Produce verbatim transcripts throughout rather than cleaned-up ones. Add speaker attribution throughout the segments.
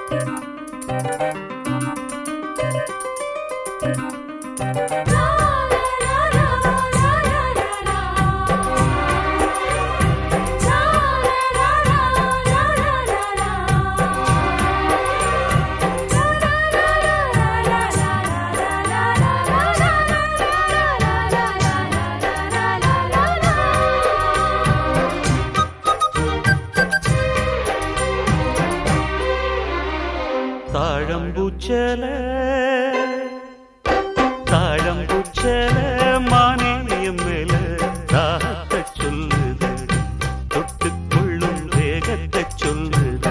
Speaker 1: தாழம்பூச்சல தாழம்பூச்சல மானியம் மேல தாகத்தை சொல்லுது தொட்டுக்கொள்ளும் வேகத்தை சொல்லுது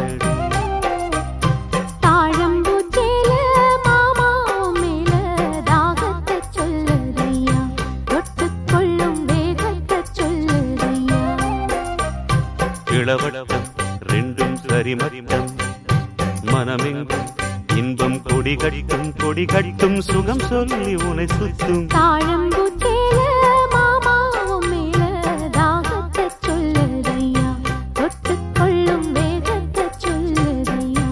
Speaker 2: தாழம்பூச்சல மாமா மேல தாகத்தை சொல்லுதையா தொட்டுக்கொள்ளும் வேகத்தை சொல்லுதையா
Speaker 1: இளவட்டம் ரெண்டும் சரிமரிடம் மனமெங்கும் இன்பம் கொடி கட்டும் கொடி கட்டும் சுகம் சொல்லி உனை சுத்தும்
Speaker 2: தாழம்பூச்சேல மாமா மேல தாகத்தை சொல்லுதையா தொட்டுக்கொள்ளும் வேகத்தை சொல்லுதையா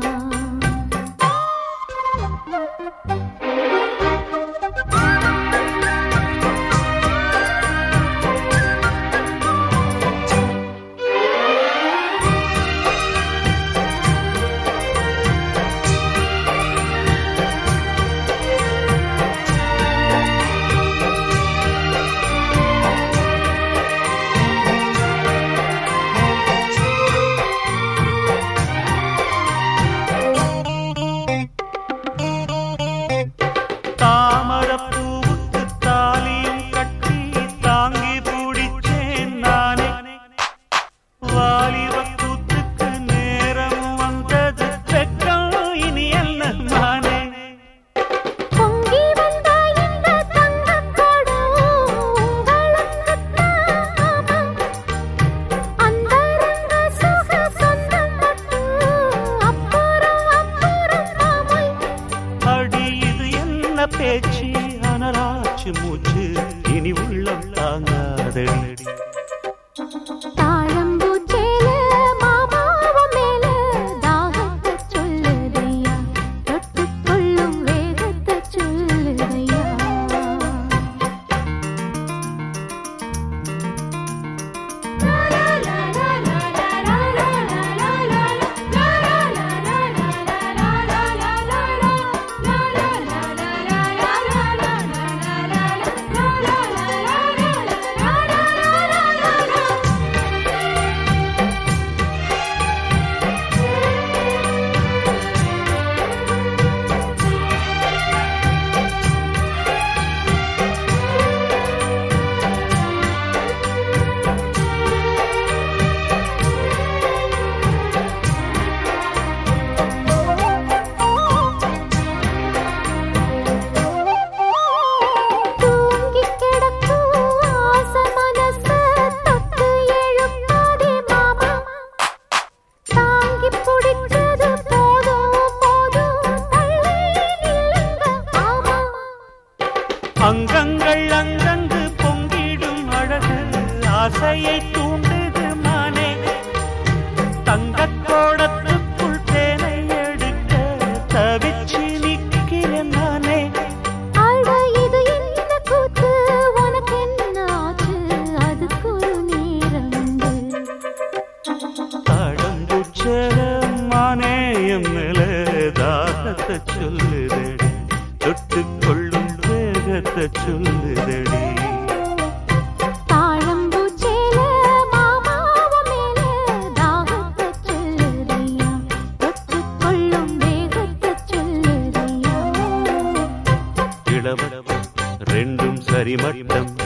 Speaker 1: பேச்சு அனராச்சு மூச்சு இனி உள்ளம் தாங்காதடி
Speaker 2: தாழம்பூச்சேல மாமாவ மேல தாகத்தை சொல்லுதையா தொட்டுக்கொள்ளும் வேகத்தை சொல்லுதையா
Speaker 1: அங்கங்கள் அங்கங்கு பொங்கிடும் அழகு ஆசையை தூண்டுது மானே தங்கக் கோடத்துக்குள் தேனை எடுக்க தவிச்சு நிற்கிறேன் நானே
Speaker 2: அட இது என்ன கூத்து உனக்கு என்ன ஆச்சு அதுக்கு ஒரு நேரம்
Speaker 1: தாழம்பூச்சல மானே என் மேல தாகத்தை சொல்லுதடி தொட்டுக்கொள்ளும் வேகத்தை சொல்லுதடி
Speaker 2: தாழம்பூச்சேல மாமாவ மேல தாகத்தை சொல்லுதையா தொட்டுக்கொள்ளும் வேகத்தை சொல்லுதையா
Speaker 1: இளவட்டம் ரெண்டும் சரிமட்டம்